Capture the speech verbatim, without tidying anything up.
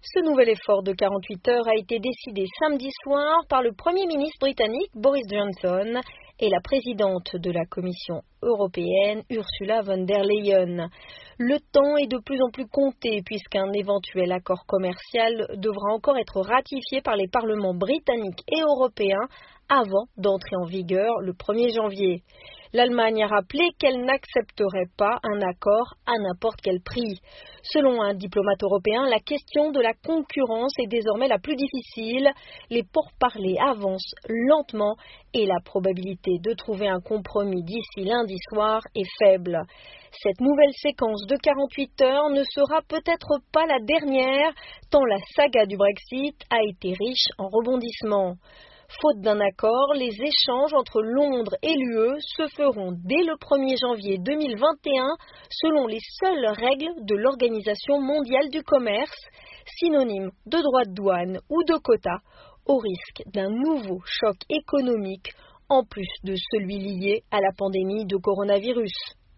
Ce nouvel effort de quarante-huit heures a été décidé samedi soir par le Premier ministre britannique Boris Johnson et la présidente de la Commission européenne Ursula von der Leyen. Le temps est de plus en plus compté puisqu'un éventuel accord commercial devra encore être ratifié par les parlements britanniques et européens avant d'entrer en vigueur le premier janvier. L'Allemagne a rappelé qu'elle n'accepterait pas un accord à n'importe quel prix. Selon un diplomate européen, la question de la concurrence est désormais la plus difficile. Les pourparlers avancent lentement et la probabilité de trouver un compromis d'ici lundi soir est faible. Cette nouvelle séquence de quarante-huit heures ne sera peut-être pas la dernière, tant la saga du Brexit a été riche en rebondissements. Faute d'un accord, les échanges entre Londres et l'U E se feront dès le premier janvier deux mille vingt et un selon les seules règles de l'Organisation mondiale du commerce, synonyme de droits de douane ou de quotas, au risque d'un nouveau choc économique en plus de celui lié à la pandémie de coronavirus.